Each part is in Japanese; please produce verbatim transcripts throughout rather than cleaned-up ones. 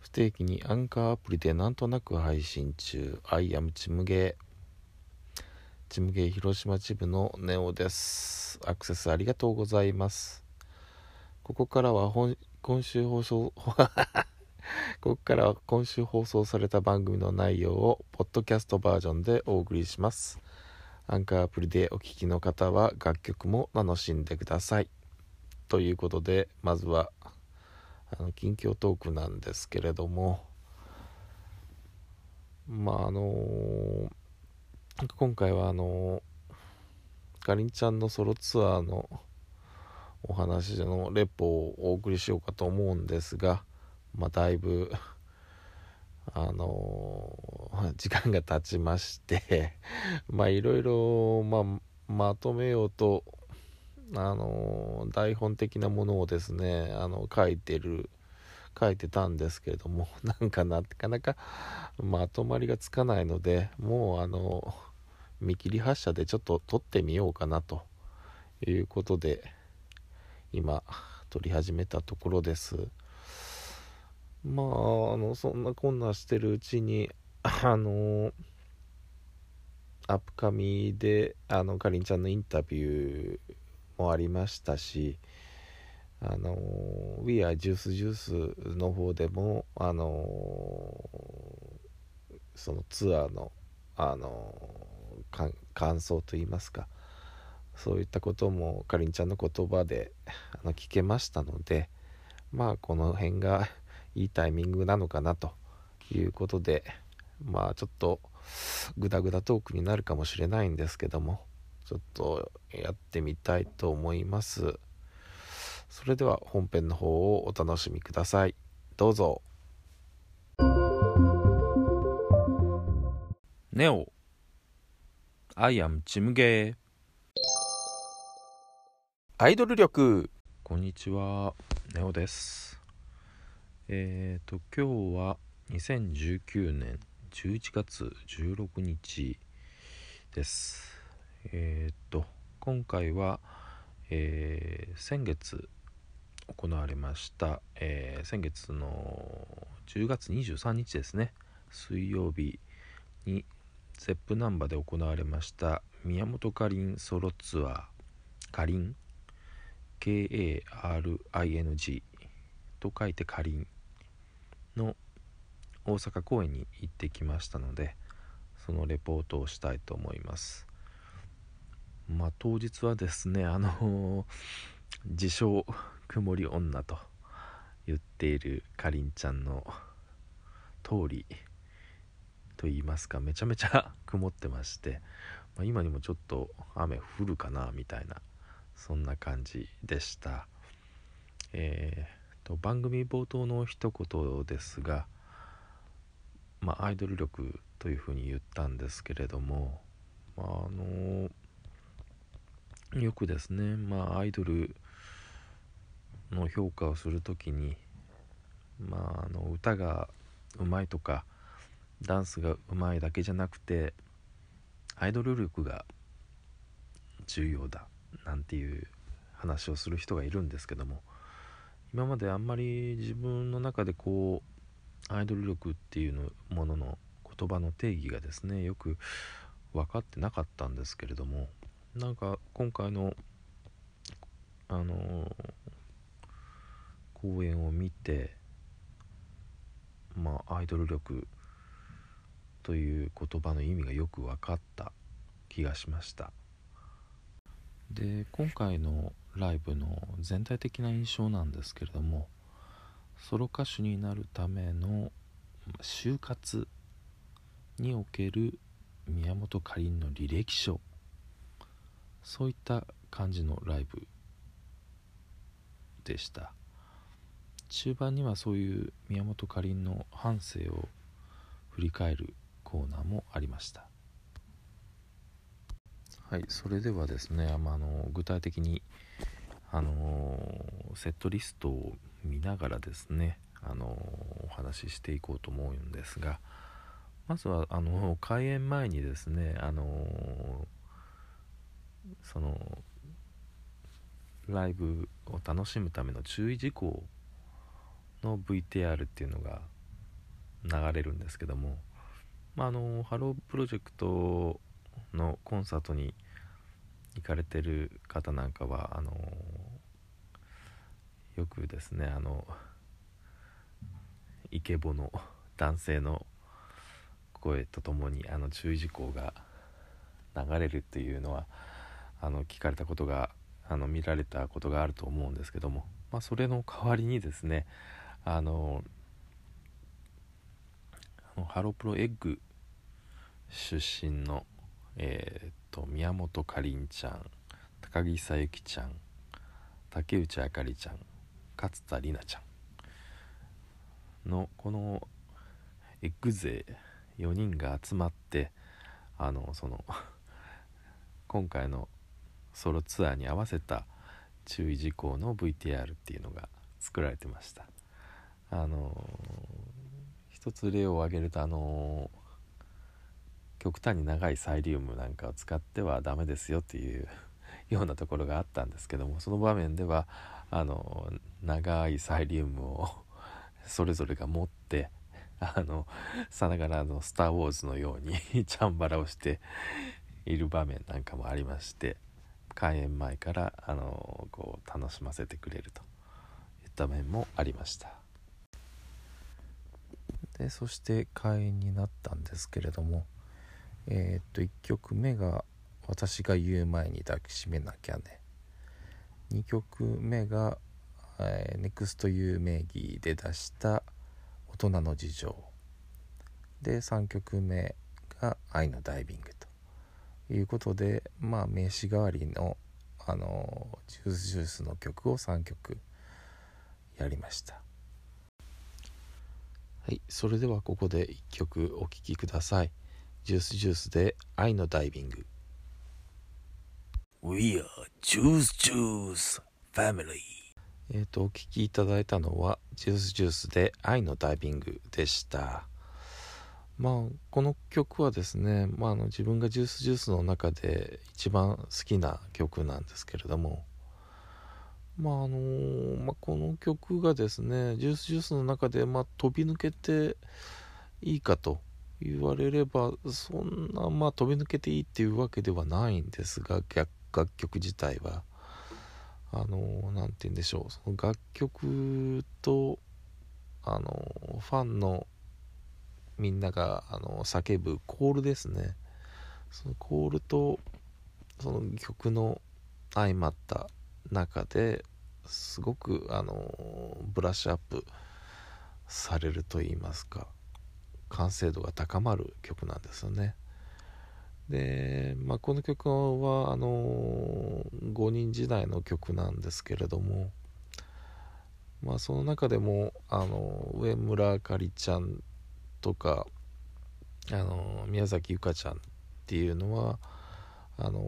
不定期にアンカーアプリでなんとなく配信中。 I am ちむげちむげ広島支部のネオです。アクセスありがとうございます。ここからは本今週放送ここからは今週放送された番組の内容をポッドキャストバージョンでお送りします。アンカーアプリでお聞きの方は楽曲も楽しんでください。ということで、まずはあの近況トークなんですけれども、まああのー、今回はあのー、かりんちゃんのソロツアーのお話のレポをお送りしようかと思うんですが、まあだいぶあのー、時間が経ちましてまあいろいろまあまとめようとあの台本的なものをですねあの書いてる書いてたんですけれども、なんかなかなかまとまりがつかないので、もうあの見切り発車でちょっと撮ってみようかなということで今撮り始めたところです。まああのそんなこんなしてるうちにあのアップカミであのかりんちゃんのインタビューもありましたし、あの We Are Juice Juice の方でもあのそのツアーのあの感想といいますか、そういったこともかりんちゃんの言葉であの聞けましたので、まあこの辺がいいタイミングなのかなということで、まあちょっとグダグダトークになるかもしれないんですけども、ちょっとやってみたいと思います。それでは本編の方をお楽しみください。どうぞ。ネオ I am ちむげアイドル力。こんにちは、ネオです。えーと今日はにせんじゅうきゅうねんじゅういちがつじゅうろくにちです。えーと今回は、えー、先月行われました、えー、先月のじゅうがつにじゅうさんにちですね、水曜日にゼップナンバで行われました宮本かりんソロツアーかりん ケーエーアールアイエヌジー と書いてかりんの大阪公演に行ってきましたので、そのレポートをしたいと思います。まあ当日はですね、あのー、自称曇り女と言っているかりんちゃんの通りと言いますか、めちゃめちゃ曇ってまして、まあ、今にもちょっと雨降るかなみたいな、そんな感じでした。えー、と番組冒頭の一言ですが、まあ、アイドル力というふうに言ったんですけれども、まああのー、よくですね、まあ、アイドルの評価をするときに、まあ、あの歌がうまいとかダンスがうまいだけじゃなくてアイドル力が重要だなんていう話をする人がいるんですけども、今まであんまり自分の中でこうアイドル力っていうのものの言葉の定義がですねよく分かってなかったんですけれども、なんか今回のあのー、公演を見て、まあアイドル力という言葉の意味がよく分かった気がしました。で今回のライブの全体的な印象なんですけれども、ソロ歌手になるための就活における宮本かりんの履歴書、そういった感じのライブでした。中盤にはそういう宮本かりんの半生を振り返るコーナーもありました。はい、それではですね、あの具体的にあのセットリストを見ながらですね、あのお話ししていこうと思うんですが、まずはあの開演前にですね、あのそのライブを楽しむための注意事項の ブイティーアール っていうのが流れるんですけども、まあ、あのハロープロジェクトのコンサートに行かれてる方なんかはあのよくですね、あのイケボの男性の声とともにあの注意事項が流れるっていうのはあの聞かれたことがあの見られたことがあると思うんですけども、まあ、それの代わりにですね、あのあのハロプロエッグ出身の、えー、と宮本かりんちゃん、高木さゆきちゃん、竹内あかりちゃん、勝田里奈ちゃんのこのエッグ勢よにんが集まってあのその今回のソロツアーに合わせた注意事項の ブイティーアール っていうのが作られてました。あの一つ例を挙げると、あの極端に長いサイリウムなんかを使ってはダメですよっていうようなところがあったんですけども、その場面ではあの長いサイリウムをそれぞれが持ってあのさながらあのスターウォーズのようにチャンバラをしている場面なんかもありまして、開演前からあのこう楽しませてくれるといった面もありました。でそして開演になったんですけれども、えー、っといっきょくめが私が言う前に抱きしめなきゃね、にきょくめが、えー、ネクストユー名義で出した大人の事情で、さんきょくめが愛のダイビングということで、まあ名詞代わりのあのジュースジュースの曲をさんきょくやりました。はい、それではここでいっきょくお聴きください。ジュースジュースで愛のダイビング。 We are Juice Juice Family。 えっとお聴きいただいたのはジュースジュースで愛のダイビングでした。まあこの曲はですね、まあ、あの自分がジュースジュースの中で一番好きな曲なんですけれども、まああのまあ、この曲がですねジュースジュースの中で、まあ、飛び抜けていいかと言われればそんな、まあ、飛び抜けていいっていうわけではないんですが、楽曲自体はあのなんて言うんでしょう、その楽曲とあのファンのみんながあの叫ぶコールですね、そのコールとその曲の相まった中ですごくあのブラッシュアップされると言いますか、完成度が高まる曲なんですよね。で、まあ、この曲はあのごにん時代の曲なんですけれども、まあ、その中でもあの上村あかりちゃんとかあの宮崎ゆかちゃんっていうのはあの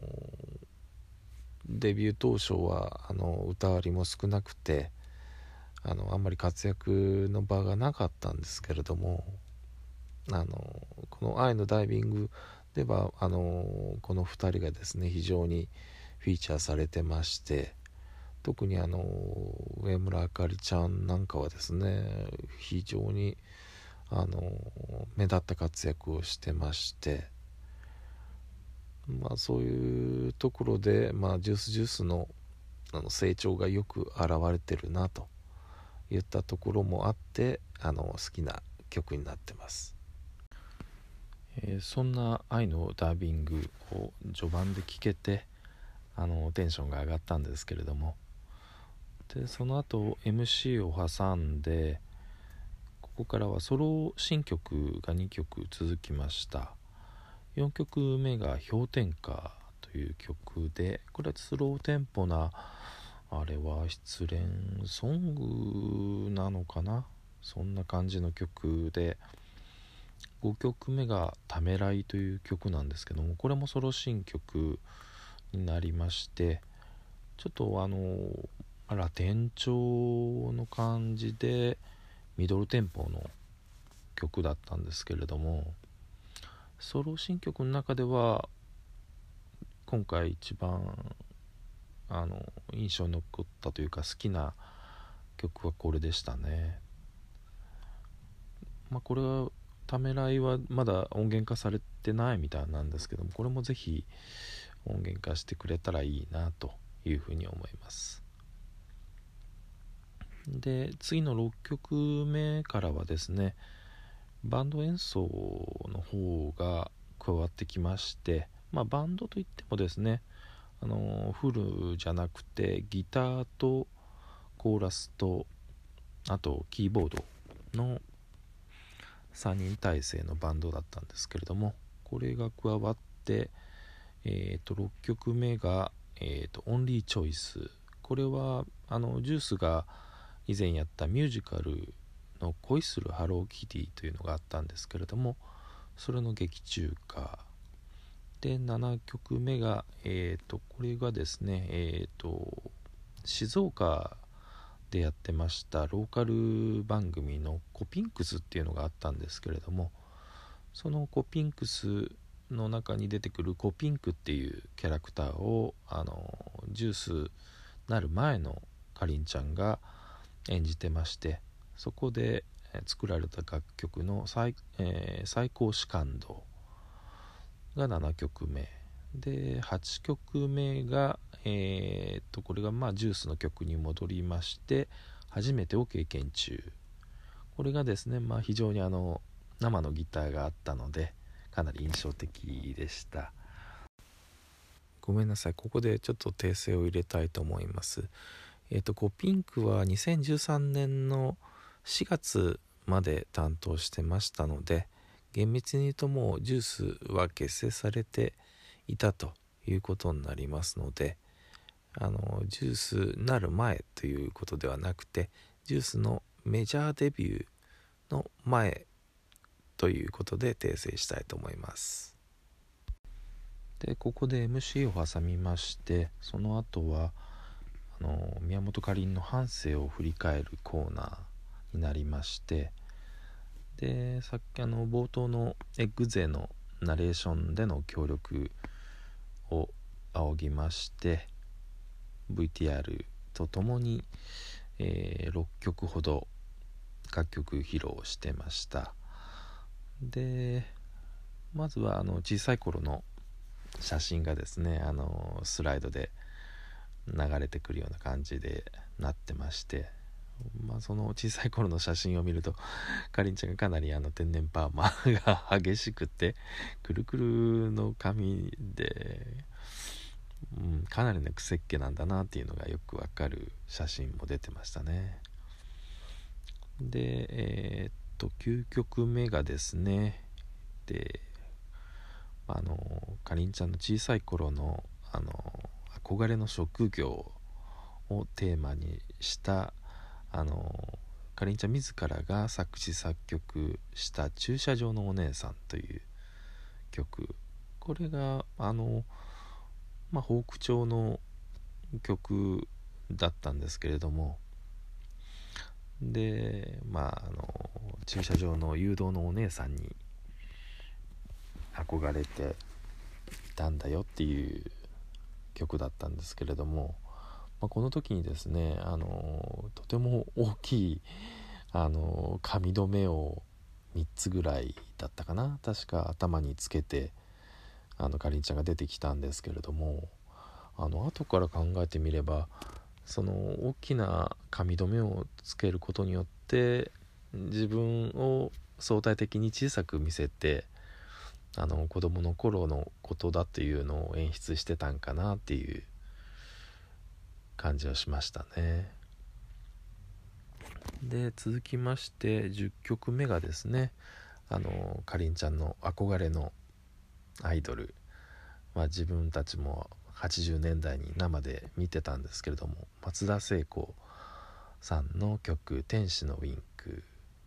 デビュー当初はあの歌割りも少なくてあのあんまり活躍の場がなかったんですけれども、あのこの愛のダイビングではあのこのふたりがですね非常にフィーチャーされてまして、特にあの上村あかりちゃんなんかはですね非常にあの目立った活躍をしてまして、まあそういうところで、まあ、ジュースジュースの、あの成長がよく現れてるなといったところもあってあの好きな曲になってます。えー、そんな愛のダービングを序盤で聴けてあのテンションが上がったんですけれども、でその後 エムシー を挟んでここからはソロ新曲がにきょく続きました。よんきょくめが氷点下という曲で、これはスローテンポなあれは失恋ソングなのかな、そんな感じの曲で、ごきょくめがためらいという曲なんですけども、これもソロ新曲になりまして、ちょっとあのラテン調の感じでミドルテンポの曲だったんですけれども、ソロ新曲の中では今回一番あの印象に残ったというか好きな曲はこれでしたね。 まあ、これはためらいはまだ音源化されてないみたいなんですけども、これもぜひ音源化してくれたらいいなというふうに思います。で次のろっきょくめからはですね、バンド演奏の方が加わってきまして、まあ、バンドといってもですね、あのフルじゃなくてギターとコーラスとあとキーボードのさんにん体制のバンドだったんですけれども、これが加わって、えー、とろっきょくめが、えー、とオンリーチョイス。これはあのジュースが以前やったミュージカルの恋するハローキティというのがあったんですけれども、それの劇中歌で、ななきょくめが、えー、とこれがですね、えー、と静岡でやってましたローカル番組のコピンクスっていうのがあったんですけれども、そのコピンクスの中に出てくるコピンクっていうキャラクターをあのジュースなる前のかりんちゃんが演じてまして、そこで作られた楽曲の 最,、えー、最高視感度がななきょくめで、はちきょくめが、えー、っとこれがまあジュースの曲に戻りまして、初めてを経験中。これがですね、まあ、非常にあの生のギターがあったのでかなり印象的でした。ごめんなさい、ここでちょっと訂正を入れたいと思います。えっとコピンクはにせんじゅうさんねんのしがつまで担当してましたので、厳密に言うともうジュースは結成されていたということになりますので、あのジュースなる前ということではなくて、ジュースのメジャーデビューの前ということで訂正したいと思います。でここで エムシー を挟みまして、その後はあの宮本かりんの半生を振り返るコーナーになりまして、でさっきあの冒頭のエッグ勢のナレーションでの協力を仰ぎまして、 ブイティーアール とともに、えー、ろっきょくほど楽曲披露してました。でまずはあの小さい頃の写真がですね、あのスライドで流れてくるような感じでなってまして、まあ、その小さい頃の写真を見るとかりんちゃんがかなりあの天然パーマが激しくてくるくるの髪で、うん、かなりの癖っ気なんだなっていうのがよくわかる写真も出てましたね。でえー、っときゅうきょくめがですね、であのかりんちゃんの小さい頃のあの憧れの職業をテーマにしたあのかりんちゃん自らが作詞作曲した駐車場のお姉さんという曲、これがあの、まあ、フォーク調の曲だったんですけれども、でまああの駐車場の誘導のお姉さんに憧れていたんだよっていう曲だったんですけれども、まあ、この時にですね、あのとても大きいあの髪留めをみっつぐらいだったかな、確か頭につけてあのかりんちゃんが出てきたんですけれども、あの後から考えてみれば、その大きな髪留めをつけることによって自分を相対的に小さく見せて、あの子供の頃のことだっていうのを演出してたんかなっていう感じはしましたね。で続きましてじゅっきょくめがですね、あのかりんちゃんの憧れのアイドル、まあ、自分たちもはちじゅうねんだいに生で見てたんですけれども、松田聖子さんの曲天使のウィンク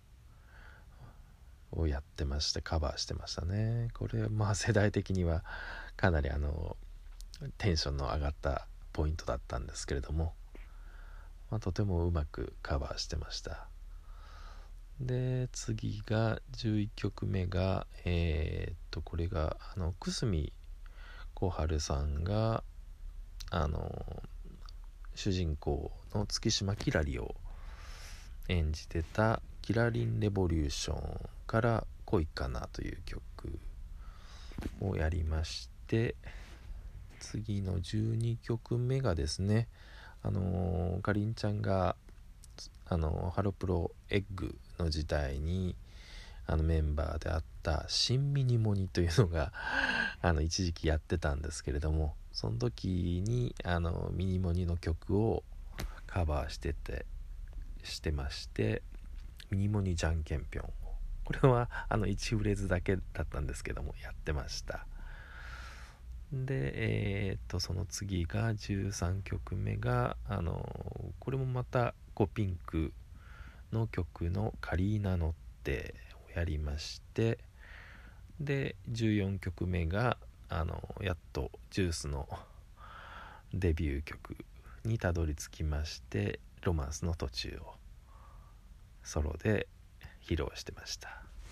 をやってまして、カバーしてましたね。これまあ世代的にはかなりあのテンションの上がったポイントだったんですけれども、まあ、とてもうまくカバーしてました。で次がじゅういっきょくめがえー、っとこれがあの久住小春さんがあの主人公の月島きらりを演じてたキラリンレボリューションから恋かなという曲をやりまして、次のじゅうにきょくめがですね、あのー、かりんちゃんがあのハロプロエッグの時代にあのメンバーであった新ミニモニというのがあの一時期やってたんですけれども、その時にあのミニモニの曲をカバーしててしてまして、ミニモニじゃんけんぴょんを、これはあのいちフレーズだけだったんですけどもやってました。でえー、っとその次がじゅうさんきょくめがあのこれもまたコピンクの曲のカリーナノッテをやりまして、でじゅうよんきょくめがあのやっとジュースのデビュー曲にたどり着きまして、ロマンスの途中をソロで披露してました。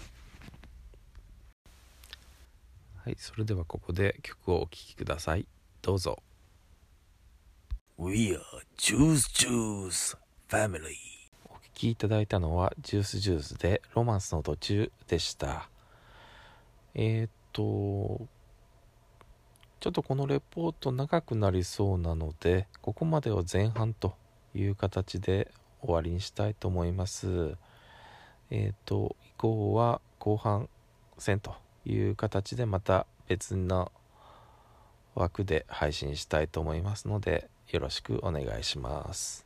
はい、それではここで曲をお聴きください。どうぞ。 We are Juice Juice Family。 お聴きいただいたのはジュースジュースでロマンスの途中でした。えー、っとちょっとこのレポート長くなりそうなので、ここまでを前半という形で終わりにしたいと思います。えー、っと以降は後半戦という形でまた別の枠で配信したいと思いますので、よろしくお願いします。